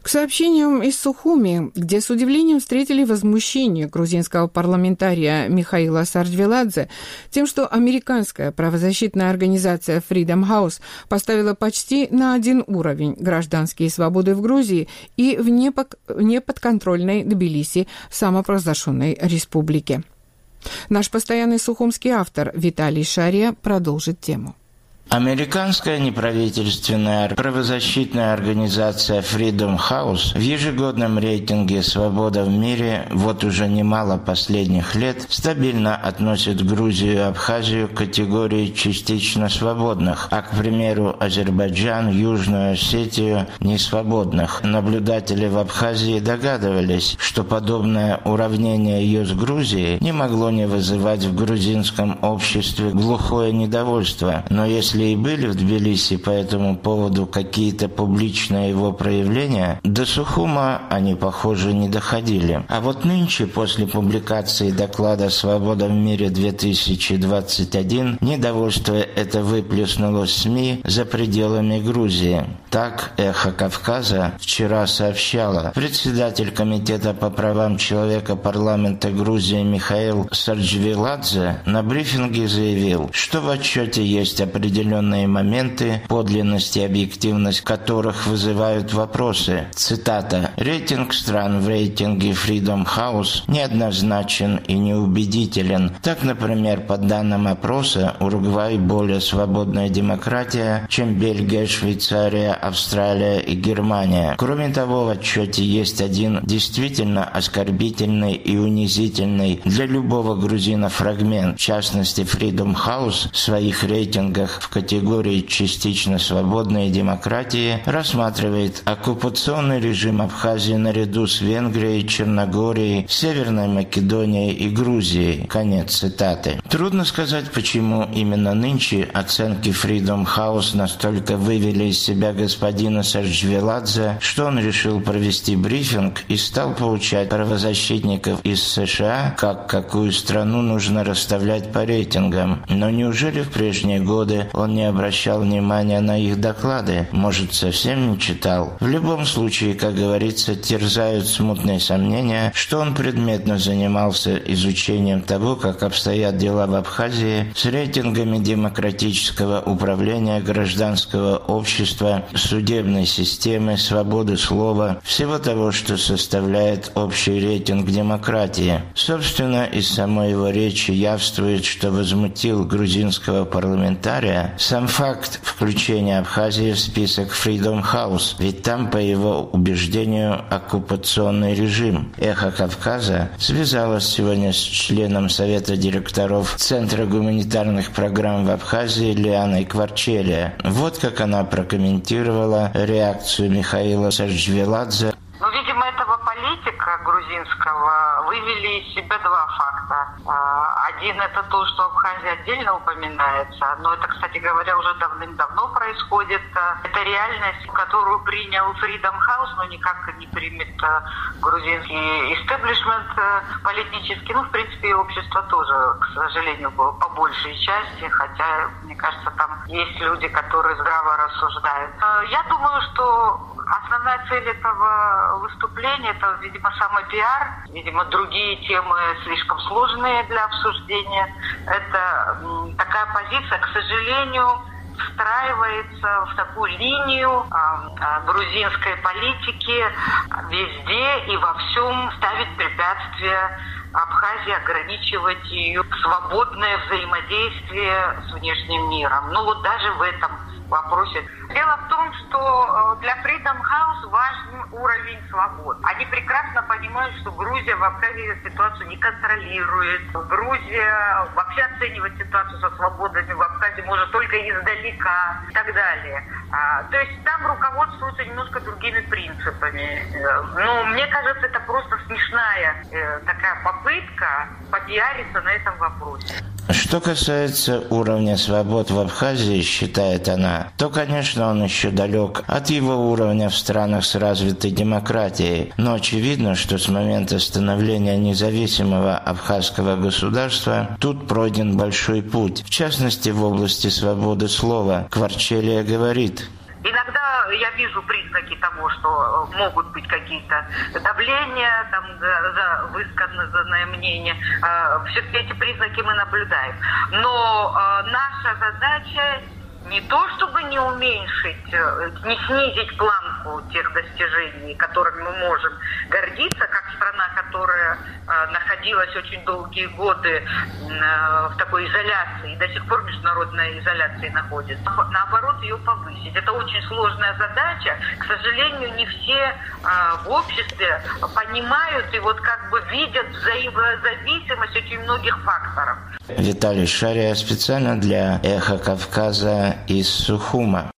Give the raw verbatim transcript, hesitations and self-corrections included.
К сообщениям из Сухуми, где с удивлением встретили возмущение грузинского парламентария Михаила Сарджвеладзе тем, что американская правозащитная организация Freedom House поставила почти на один уровень гражданские свободы в Грузии и в неподконтрольной Тбилиси самопровозглашенной республике. Наш постоянный сухумский автор Виталий Шария продолжит тему. Американская неправительственная правозащитная организация Freedom House в ежегодном рейтинге «Свобода в мире» вот уже немало последних лет стабильно относит Грузию и Абхазию к категории частично свободных, а, к примеру, Азербайджан, Южную Осетию – несвободных. Наблюдатели в Абхазии догадывались, что подобное уравнение ее с Грузией не могло не вызывать в грузинском обществе глухое недовольство, но если Если и были в Тбилиси по этому поводу какие-то публичные его проявления, до Сухума они, похоже, не доходили. А вот нынче, после публикации доклада «Свобода в мире-две тысячи двадцать один», недовольство это выплеснуло в СМИ за пределами Грузии. Так «Эхо Кавказа» вчера сообщало, председатель Комитета по правам человека парламента Грузии Михаил Сарджвеладзе на брифинге заявил, что в отчете есть определенные моменты, подлинность и объективность которых вызывают вопросы. Цитата. «Рейтинг стран в рейтинге Freedom House неоднозначен и неубедителен. Так, например, по данным опроса, Уругвай более свободная демократия, чем Бельгия, Швейцария, Австралия и Германия. Кроме того, в отчете есть один действительно оскорбительный и унизительный для любого грузина фрагмент. В частности, Freedom House в своих рейтингах в категории частично свободной демократии рассматривает оккупационный режим Абхазии наряду с Венгрией, Черногорией, Северной Македонией и Грузией». Конец цитаты. Трудно сказать, почему именно нынче оценки Freedom House настолько вывели из себя господина Сарджвеладзе, что он решил провести брифинг и стал поучать правозащитников из США, как какую страну нужно расставлять по рейтингам. Но неужели в прежние годы он не обращал внимания на их доклады? Может, совсем не читал? В любом случае, как говорится, терзают смутные сомнения, что он предметно занимался изучением того, как обстоят дела в Абхазии с рейтингами демократического управления, гражданского общества, судебной системы, свободы слова, всего того, что составляет общий рейтинг демократии. Собственно, из самой его речи явствует, что возмутил грузинского парламентария сам факт включения Абхазии в список Freedom House, ведь там, по его убеждению, оккупационный режим. «Эхо Кавказа» связалось сегодня с членом Совета директоров Центра гуманитарных программ в Абхазии Лианой Кварчелия. Вот как она прокомментировала реакцию Михаила Сарджвеладзе. Ну, видимо, этого политика грузинского вывели из себя два факта. Один – это то, что Абхазия отдельно упоминается, но это, кстати говоря, уже давным-давно происходит. Это реальность, которую принял Freedom House, но никак не примет грузинский истеблишмент политический. Ну, в принципе, и общество тоже, к сожалению, было по большей части, хотя, мне кажется, там есть люди, которые здраво рассуждают. Я думаю, что основная цель этого выступления – это, видимо, самопиар, видимо, другие темы слишком сложные для обсуждения. Это такая позиция, к сожалению, встраивается в такую линию э, грузинской политики, везде и во всем ставить препятствия Абхазии, ограничивать ее свободное взаимодействие с внешним миром. Ну вот даже в этом вопросе. Дело в том, что для Freedom House важен уровень свобод. Они прекрасно понимают, что Грузия в Абхазии ситуацию не контролирует. Грузия вообще оценивать ситуацию со свободами в Абхазии может только издалека и так далее. А, то есть там руководствуются немножко другими принципами. Но мне кажется, это просто смешная э, такая попытка попиариться на этом вопросе. Что касается уровня свобод в Абхазии, считает она, то, конечно, он еще далек от его уровня в странах с развитой демократией. Но очевидно, что с момента становления независимого абхазского государства тут пройден большой путь. В частности, в области свободы слова. Кварчелия говорит: иногда я вижу признаки того, что могут быть какие-то давления там, за, за высказанное мнение. Все-таки эти признаки мы наблюдаем. Но наша задача не то, чтобы не уменьшить, не снизить планку тех достижений, которыми мы можем гордиться, как страна, которая находилась очень долгие годы в такой изоляции, и до сих пор в международной изоляции находится. Наоборот, ее повысить. Это очень сложная задача. К сожалению, не все в обществе понимают и вот как бы видят взаимозависимость очень многих факторов. Виталий Шария специально для «Эхо Кавказа» из Сухума.